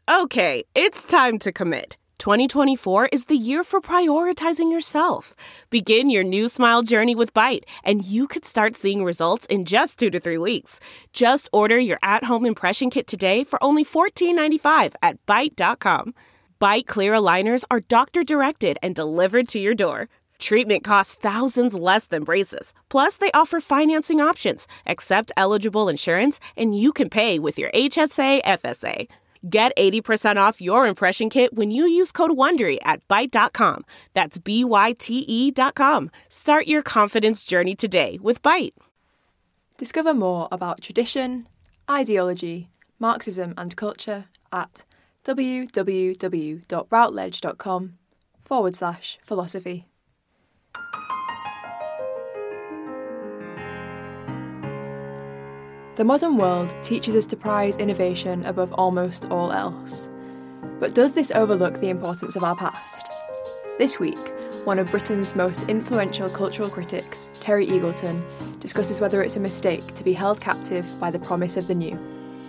Okay, it's time to commit. 2024 is the year for prioritizing yourself. Begin your new smile journey with Byte, and you could start seeing results in just 2 to 3 weeks. Just order your at-home impression kit today for only $14.95 at Byte.com. Byte Clear aligners are doctor-directed and delivered to your door. Treatment costs thousands less than braces. Plus, they offer financing options, accept eligible insurance, and you can pay with your HSA FSA. Get 80% off your impression kit when you use code WONDERY at Byte.com. That's BYTE.com. Start your confidence journey today with Byte. Discover more about tradition, ideology, Marxism and culture at www.routledge.com/philosophy. The modern world teaches us to prize innovation above almost all else. But does this overlook the importance of our past? This week, one of Britain's most influential cultural critics, Terry Eagleton, discusses whether it's a mistake to be held captive by the promise of the new.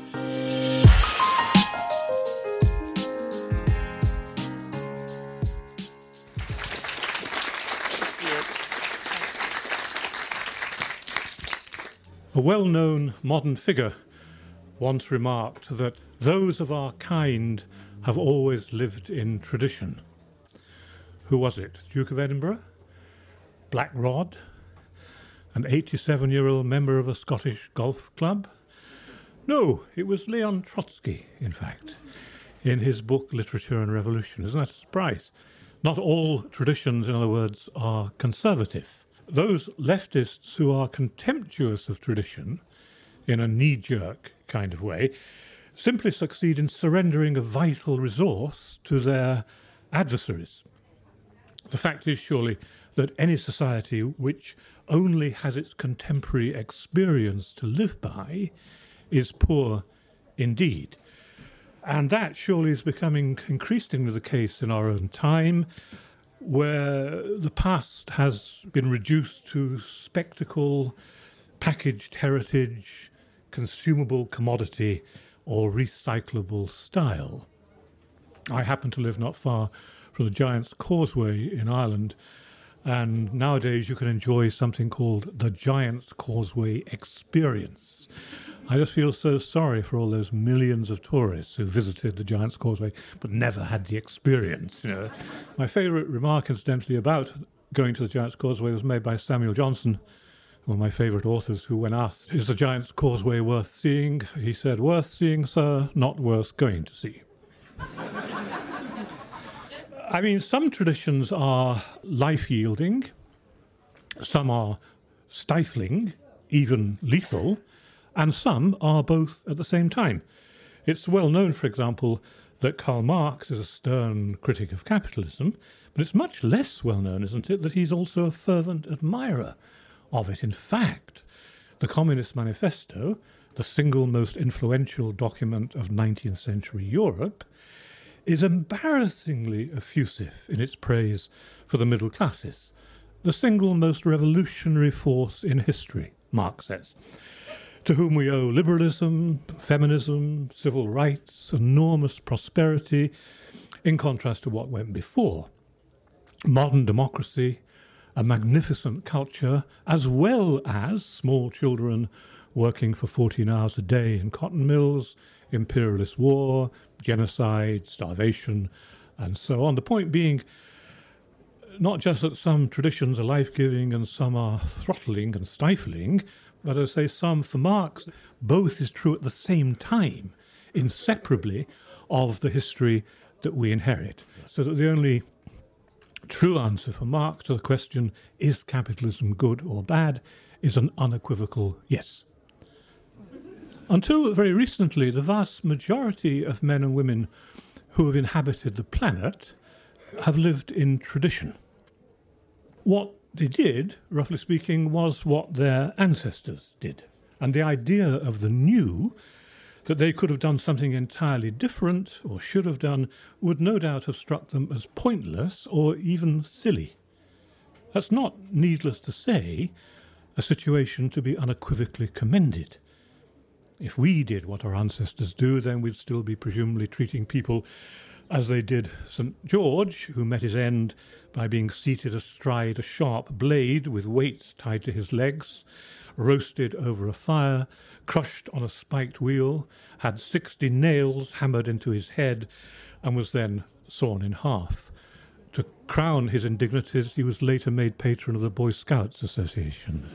A well-known modern figure once remarked that those of our kind have always lived in tradition. Who was it? Duke of Edinburgh? Black Rod? An 87-year-old member of a Scottish golf club? No, it was Leon Trotsky, in fact, in his book Literature and Revolution. Isn't that a surprise? Not all traditions, in other words, are conservative. Those leftists who are contemptuous of tradition, in a knee-jerk kind of way, simply succeed in surrendering a vital resource to their adversaries. The fact is surely that any society which only has its contemporary experience to live by is poor indeed. And that surely is becoming increasingly the case in our own time, where the past has been reduced to spectacle, packaged heritage, consumable commodity, or recyclable style. I happen to live not far from the Giant's Causeway in Ireland, and nowadays you can enjoy something called the Giant's Causeway Experience. I just feel so sorry for all those millions of tourists who visited the Giant's Causeway but never had the experience. My favourite remark, incidentally, about going to the Giant's Causeway was made by Samuel Johnson, one of my favourite authors, who, when asked, "Is the Giant's Causeway worth seeing?" he said, "Worth seeing, sir, not worth going to see." I mean, some traditions are life-yielding, some are stifling, even lethal, and some are both at the same time. It's well known, for example, that Karl Marx is a stern critic of capitalism, but it's much less well known, isn't it, that he's also a fervent admirer of it. In fact, the Communist Manifesto, the single most influential document of 19th century Europe, is embarrassingly effusive in its praise for the middle classes, the single most revolutionary force in history, Marx says, to whom we owe liberalism, feminism, civil rights, enormous prosperity, in contrast to what went before. Modern democracy, a magnificent culture, as well as small children working for 14 hours a day in cotton mills, imperialist war, genocide, starvation, and so on. The point being, not just that some traditions are life-giving and some are throttling and stifling, but as I say, some, for Marx, both is true at the same time, inseparably, of the history that we inherit. So that the only true answer for Marx to the question, is capitalism good or bad, is an unequivocal yes. Until very recently, the vast majority of men and women who have inhabited the planet have lived in tradition. What they did, roughly speaking, was what their ancestors did. And the idea of the new, that they could have done something entirely different, or should have done, would no doubt have struck them as pointless or even silly. That's not, needless to say, a situation to be unequivocally commended. If we did what our ancestors do, then we'd still be presumably treating people as they did St. George, who met his end by being seated astride a sharp blade with weights tied to his legs, roasted over a fire, crushed on a spiked wheel, had 60 nails hammered into his head, and was then sawn in half. To crown his indignities, he was later made patron of the Boy Scouts Association.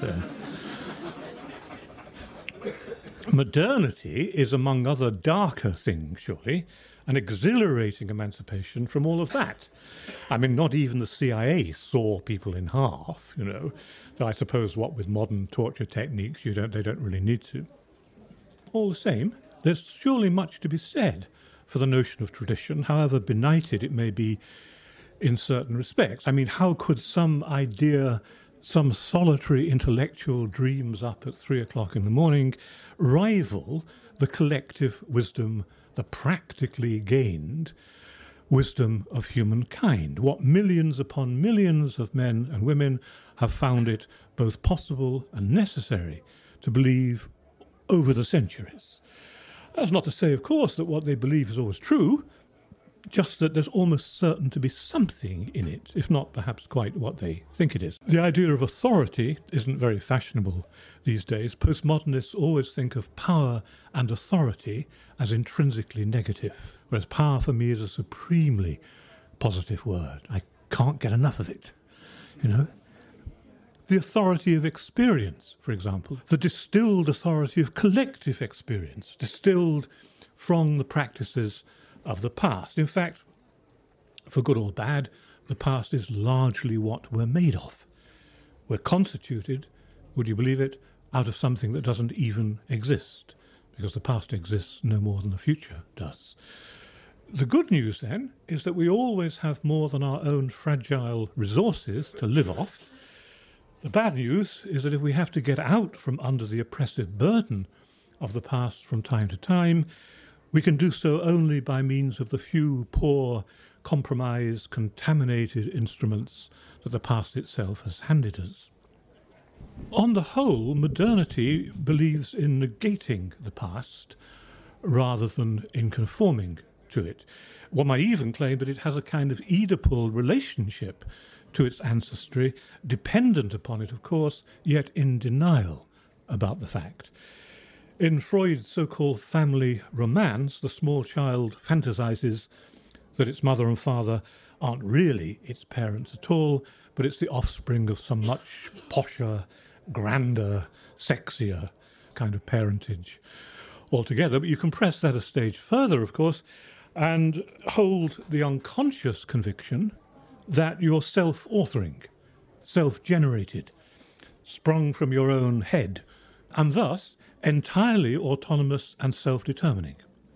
Modernity is, among other darker things, surely, an exhilarating emancipation from all of that. I mean, not even the CIA saw people in half, though I suppose what with modern torture techniques, they don't really need to. All the same, there's surely much to be said for the notion of tradition, however benighted it may be in certain respects. I mean, how could some idea, some solitary intellectual dreams up at 3 o'clock in the morning rival the collective wisdom, the practically gained wisdom of humankind? What millions upon millions of men and women have found it both possible and necessary to believe over the centuries. That's not to say, of course, that what they believe is always true, just that there's almost certain to be something in it, if not perhaps quite what they think it is. The idea of authority isn't very fashionable these days. Postmodernists always think of power and authority as intrinsically negative, whereas power for me is a supremely positive word. I can't get enough of it, The authority of experience, for example, the distilled authority of collective experience, distilled from the practices of the past. In fact, for good or bad, the past is largely what we're made of. We're constituted, would you believe it, out of something that doesn't even exist, because the past exists no more than the future does. The good news, then, is that we always have more than our own fragile resources to live off. The bad news is that if we have to get out from under the oppressive burden of the past from time to time, we can do so only by means of the few poor, compromised, contaminated instruments that the past itself has handed us. On the whole, modernity believes in negating the past rather than in conforming to it. One might even claim that it has a kind of Oedipal relationship to its ancestry, dependent upon it, of course, yet in denial about the fact. In Freud's so-called family romance, the small child fantasizes that its mother and father aren't really its parents at all, but it's the offspring of some much posher, grander, sexier kind of parentage altogether. But you can press that a stage further, of course, and hold the unconscious conviction that you're self-authoring, self-generated, sprung from your own head, and thus entirely autonomous and self-determining.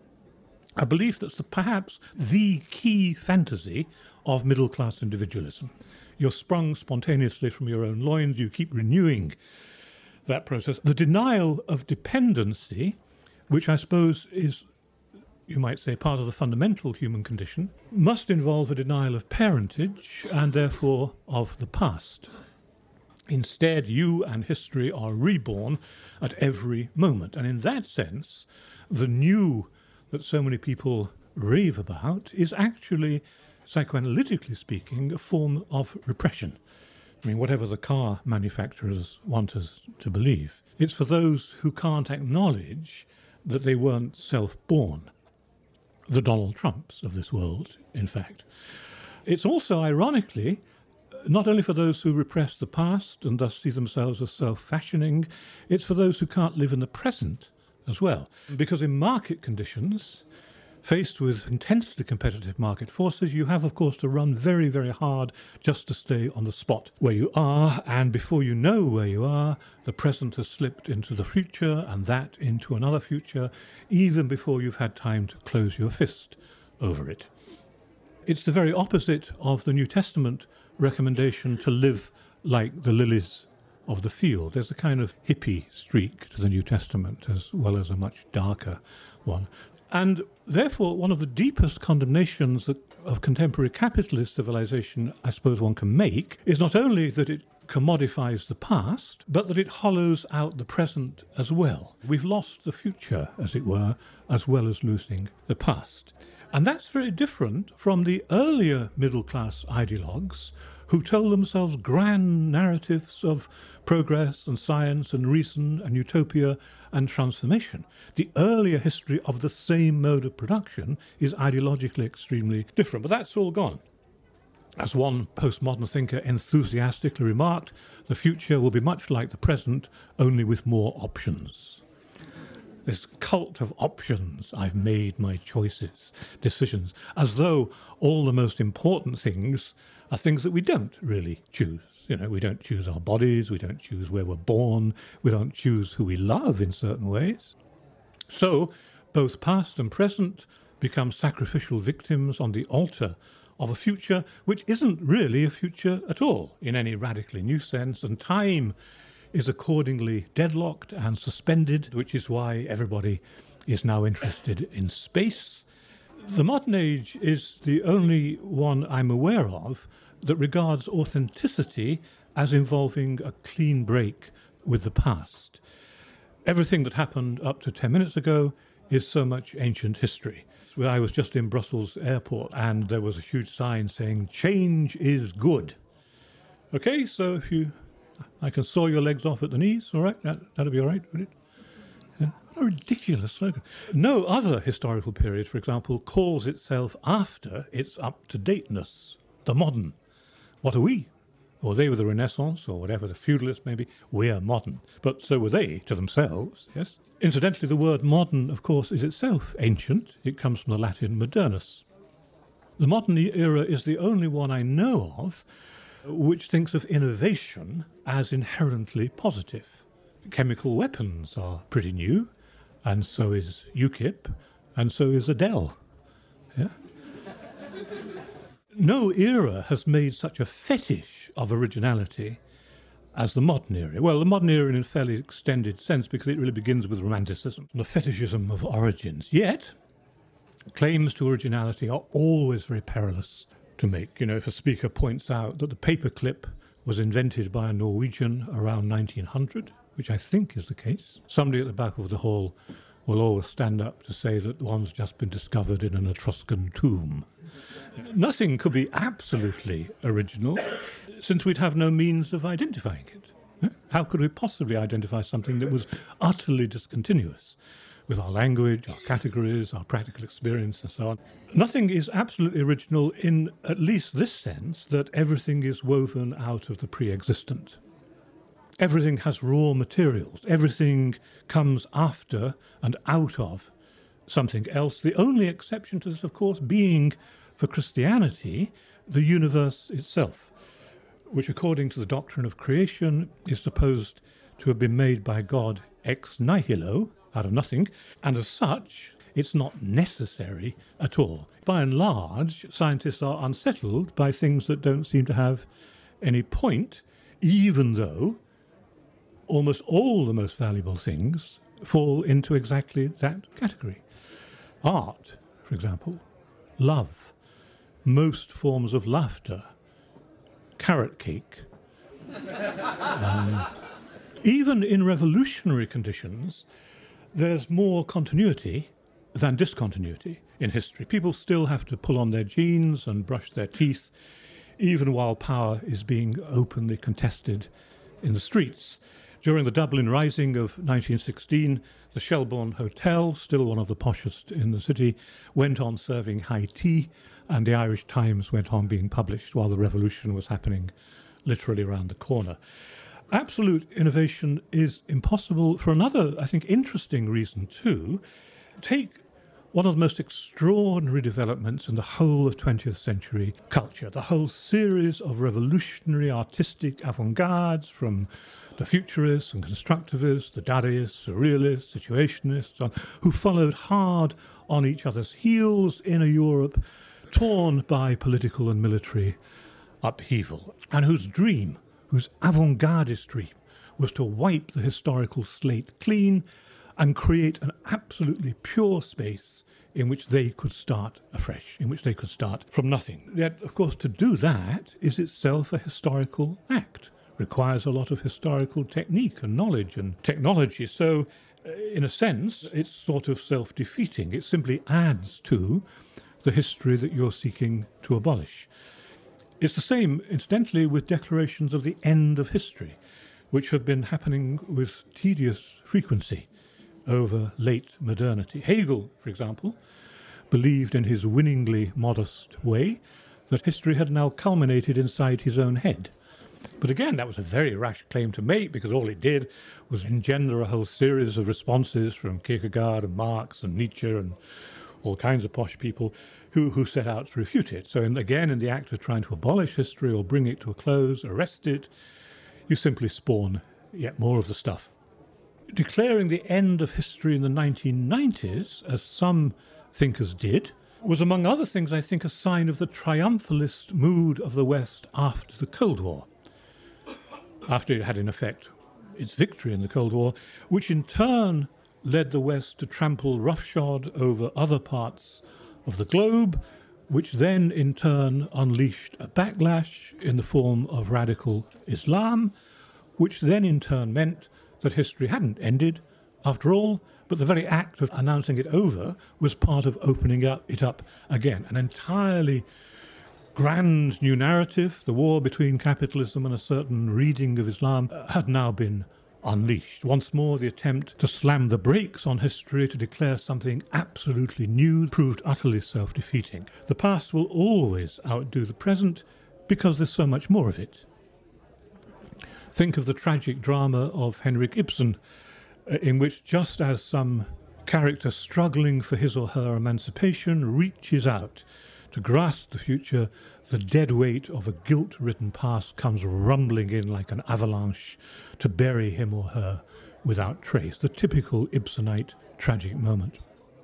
A belief that's perhaps the key fantasy of middle-class individualism. You're sprung spontaneously from your own loins, you keep renewing that process. The denial of dependency, which I suppose is, you might say, part of the fundamental human condition, must involve a denial of parentage and therefore of the past. Instead, you and history are reborn at every moment. And in that sense, the new that so many people rave about is actually, psychoanalytically speaking, a form of repression. I mean, whatever the car manufacturers want us to believe. It's for those who can't acknowledge that they weren't self-born. The Donald Trumps of this world, in fact. It's also, ironically, not only for those who repress the past and thus see themselves as self-fashioning, it's for those who can't live in the present as well. Because in market conditions, faced with intensely competitive market forces, you have, of course, to run very, very hard just to stay on the spot where you are. And before you know where you are, the present has slipped into the future and that into another future, even before you've had time to close your fist over it. It's the very opposite of the New Testament recommendation to live like the lilies of the field. There's a kind of hippie streak to the New Testament, as well as a much darker one. And therefore, one of the deepest condemnations of contemporary capitalist civilization, I suppose one can make, is not only that it commodifies the past, but that it hollows out the present as well. We've lost the future, as it were, as well as losing the past. And that's very different from the earlier middle-class ideologues who told themselves grand narratives of progress and science and reason and utopia and transformation. The earlier history of the same mode of production is ideologically extremely different, but that's all gone. As one postmodern thinker enthusiastically remarked, the future will be much like the present, only with more options. This cult of options, I've made my choices, decisions, as though all the most important things are things that we don't really choose. You know, we don't choose our bodies, we don't choose where we're born, we don't choose who we love in certain ways. So, both past and present become sacrificial victims on the altar of a future which isn't really a future at all in any radically new sense, and time is accordingly deadlocked and suspended, which is why everybody is now interested in space. The modern age is the only one I'm aware of that regards authenticity as involving a clean break with the past. Everything that happened up to 10 minutes ago is so much ancient history. I was just in Brussels airport and there was a huge sign saying, "Change is good." Okay, so I can saw your legs off at the knees, all right? That'll be all right, would it? Yeah. What a ridiculous slogan. No other historical period, for example, calls itself after its up-to-dateness, the modern. What are we? Or they were the Renaissance, or whatever, the feudalists maybe. We're modern. But so were they to themselves, yes? Incidentally, the word modern, of course, is itself ancient. It comes from the Latin modernus. The modern era is the only one I know of which thinks of innovation as inherently positive. Chemical weapons are pretty new, and so is UKIP, and so is Adele. Yeah? No era has made such a fetish of originality as the modern era. Well, the modern era in a fairly extended sense, because it really begins with Romanticism, the fetishism of origins. Yet, claims to originality are always very perilous to make. You know, if a speaker points out that the paperclip was invented by a Norwegian around 1900, which I think is the case, somebody at the back of the hall will always stand up to say that one's just been discovered in an Etruscan tomb. Nothing could be absolutely original, since we'd have no means of identifying it. How could we possibly identify something that was utterly discontinuous with our language, our categories, our practical experience, and so on? Nothing is absolutely original in at least this sense, that everything is woven out of the pre-existent. Everything has raw materials. Everything comes after and out of something else. The only exception to this, of course, being, for Christianity, the universe itself, which, according to the doctrine of creation, is supposed to have been made by God ex nihilo, out of nothing, and as such, it's not necessary at all. By and large, scientists are unsettled by things that don't seem to have any point, even though almost all the most valuable things fall into exactly that category. Art, for example, love, most forms of laughter, carrot cake. Even in revolutionary conditions, there's more continuity than discontinuity in history. People still have to pull on their jeans and brush their teeth, even while power is being openly contested in the streets. During the Dublin Rising of 1916, the Shelbourne Hotel, still one of the poshest in the city, went on serving high tea, and the Irish Times went on being published while the revolution was happening literally around the corner. Absolute innovation is impossible for another, I think, interesting reason too. Take one of the most extraordinary developments in the whole of 20th century culture, the whole series of revolutionary artistic avant-gardes from the futurists and constructivists, the Dadaists, surrealists, situationists, who followed hard on each other's heels in a Europe torn by political and military upheaval, and whose avant-gardist dream was to wipe the historical slate clean and create an absolutely pure space in which they could start afresh, in which they could start from nothing. Yet, of course, to do that is itself a historical act, requires a lot of historical technique and knowledge and technology. So, in a sense, it's sort of self-defeating. It simply adds to the history that you're seeking to abolish. It's the same, incidentally, with declarations of the end of history, which have been happening with tedious frequency over late modernity. Hegel, for example, believed in his winningly modest way that history had now culminated inside his own head. But again, that was a very rash claim to make, because all it did was engender a whole series of responses from Kierkegaard and Marx and Nietzsche and all kinds of posh people who set out to refute it. So again, in the act of trying to abolish history or bring it to a close, arrest it, you simply spawn yet more of the stuff. Declaring the end of history in the 1990s, as some thinkers did, was, among other things, I think, a sign of the triumphalist mood of the West after the Cold War, after it had, in effect, its victory in the Cold War, which in turn led the West to trample roughshod over other parts of the globe, which then in turn unleashed a backlash in the form of radical Islam, which then in turn meant that history hadn't ended after all, but the very act of announcing it over was part of opening it up again. An entirely grand new narrative, the war between capitalism and a certain reading of Islam, had now been unleashed. Once more, the attempt to slam the brakes on history, to declare something absolutely new, proved utterly self-defeating. The past will always outdo the present because there's so much more of it. Think of the tragic drama of Henrik Ibsen, in which just as some character struggling for his or her emancipation reaches out to grasp the future, the dead weight of a guilt-ridden past comes rumbling in like an avalanche to bury him or her without trace. The typical Ibsenite tragic moment.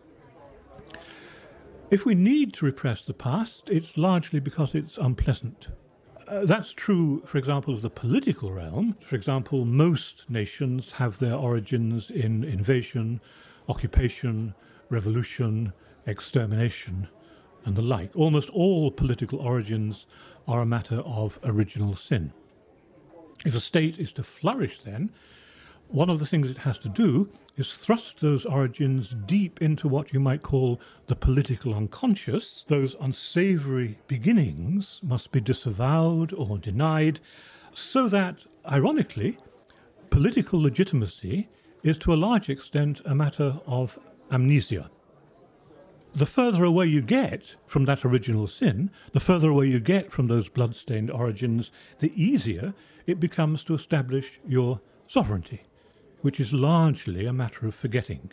If we need to repress the past, it's largely because it's unpleasant. That's true, for example, of the political realm. For example, most nations have their origins in invasion, occupation, revolution, extermination, and the like. Almost all political origins are a matter of original sin. If a state is to flourish, then, one of the things it has to do is thrust those origins deep into what you might call the political unconscious. Those unsavoury beginnings must be disavowed or denied, so that, ironically, political legitimacy is to a large extent a matter of amnesia. The further away you get from that original sin, the further away you get from those blood-stained origins, the easier it becomes to establish your sovereignty, which is largely a matter of forgetting.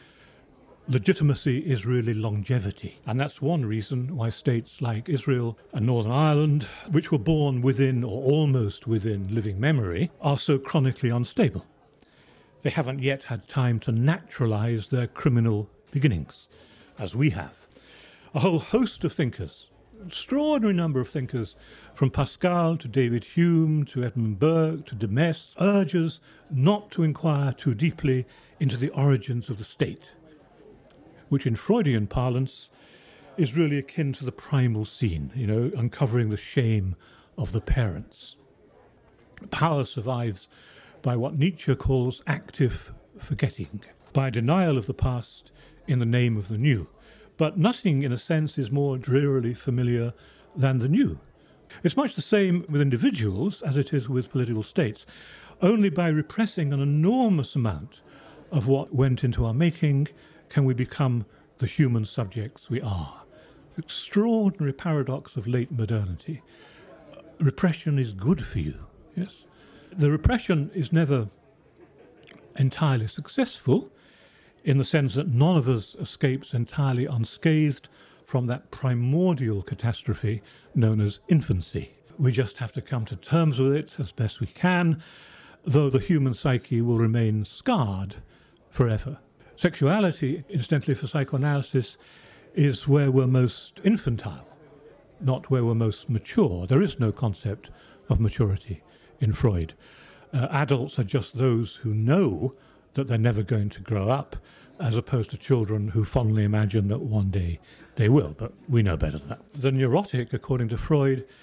Legitimacy is really longevity, and that's one reason why states like Israel and Northern Ireland, which were born within or almost within living memory, are so chronically unstable. They haven't yet had time to naturalize their criminal beginnings, as we have. A whole host of thinkers, extraordinary number of thinkers, from Pascal to David Hume to Edmund Burke to de Maistre, urges not to inquire too deeply into the origins of the state, which in Freudian parlance is really akin to the primal scene, uncovering the shame of the parents. Power survives by what Nietzsche calls active forgetting, by denial of the past in the name of the new. But nothing, in a sense, is more drearily familiar than the new. It's much the same with individuals as it is with political states. Only by repressing an enormous amount of what went into our making can we become the human subjects we are. Extraordinary paradox of late modernity. Repression is good for you, yes? The repression is never entirely successful, in the sense that none of us escapes entirely unscathed from that primordial catastrophe known as infancy. We just have to come to terms with it as best we can, though the human psyche will remain scarred forever. Sexuality, incidentally, for psychoanalysis, is where we're most infantile, not where we're most mature. There is no concept of maturity in Freud. Adults are just those who know that they're never going to grow up, as opposed to children who fondly imagine that one day they will, but we know better than that. The neurotic, according to Freud,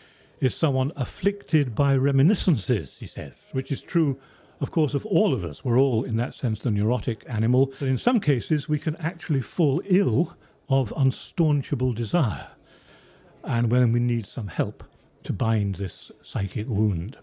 is someone afflicted by reminiscences, he says, which is true, of course, of all of us. We're all, in that sense, the neurotic animal. But in some cases, we can actually fall ill of unstaunchable desire, and when we need some help to bind this psychic wound.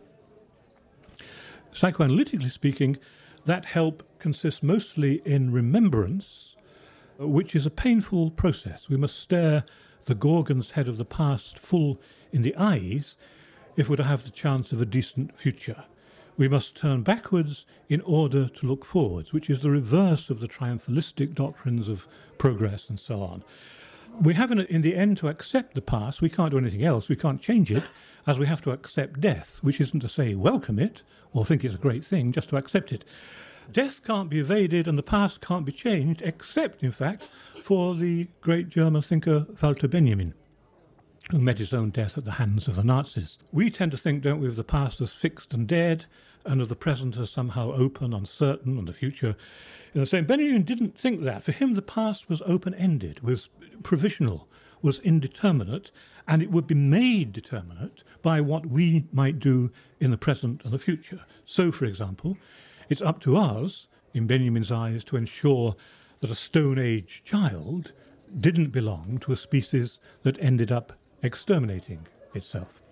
Psychoanalytically speaking, that help consists mostly in remembrance, which is a painful process. We must stare the Gorgon's head of the past full in the eyes if we're to have the chance of a decent future. We must turn backwards in order to look forwards, which is the reverse of the triumphalistic doctrines of progress and so on. We have, in the end, to accept the past. We can't do anything else. We can't change it, as we have to accept death, which isn't to say welcome it or think it's a great thing, just to accept it. Death can't be evaded and the past can't be changed, except, in fact, for the great German thinker Walter Benjamin, who met his own death at the hands of the Nazis. We tend to think, don't we, of the past as fixed and dead, and of the present as somehow open, uncertain, and the future in the same. Benjamin didn't think that. For him, the past was open-ended, was provisional, was indeterminate, and it would be made determinate by what we might do in the present and the future. So, for example, it's up to us, in Benjamin's eyes, to ensure that a Stone Age child didn't belong to a species that ended up exterminating itself.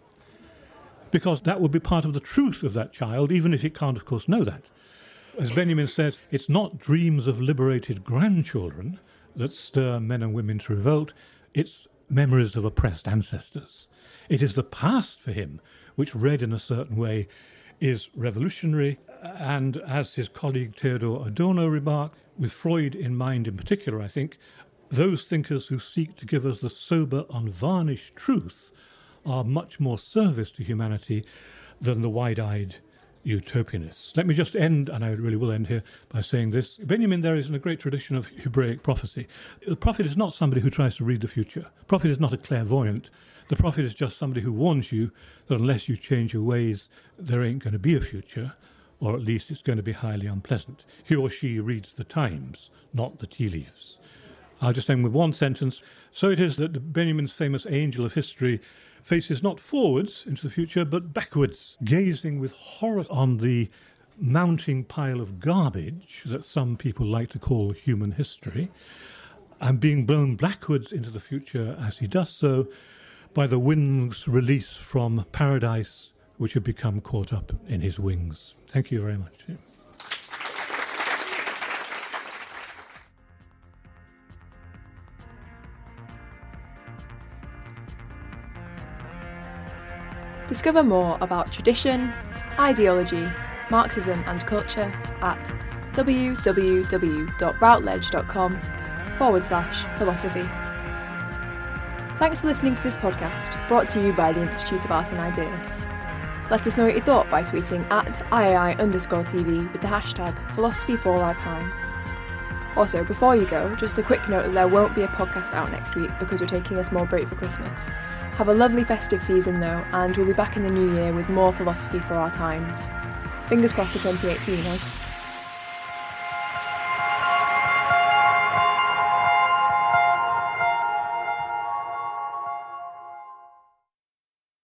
Because that would be part of the truth of that child, even if it can't, of course, know that. As Benjamin says, it's not dreams of liberated grandchildren that stir men and women to revolt, it's memories of oppressed ancestors. It is the past for him, which read in a certain way, is revolutionary, and as his colleague Theodor Adorno remarked, with Freud in mind in particular, I think, those thinkers who seek to give us the sober, unvarnished truth are much more service to humanity than the wide-eyed utopianists. Let me just end, and I really will end here, by saying this. Benjamin there is in a great tradition of Hebraic prophecy. The prophet is not somebody who tries to read the future. The prophet is not a clairvoyant. The prophet is just somebody who warns you that unless you change your ways, there ain't going to be a future, or at least it's going to be highly unpleasant. He or she reads the times, not the tea leaves. I'll just end with one sentence. So it is that Benjamin's famous angel of history faces not forwards into the future, but backwards, gazing with horror on the mounting pile of garbage that some people like to call human history, and being blown backwards into the future as he does so by the wind's release from paradise, which have become caught up in his wings. Thank you very much. Discover more about tradition, ideology, Marxism and culture at www.routledge.com/philosophy. Thanks for listening to this podcast, brought to you by the Institute of Art and Ideas. Let us know what you thought by tweeting at @III_TV with the hashtag philosophy4ourtimes. Also, before you go, just a quick note that there won't be a podcast out next week because we're taking a small break for Christmas. Have a lovely festive season though, and we'll be back in the new year with more philosophy for our times. Fingers crossed for 2018, eh?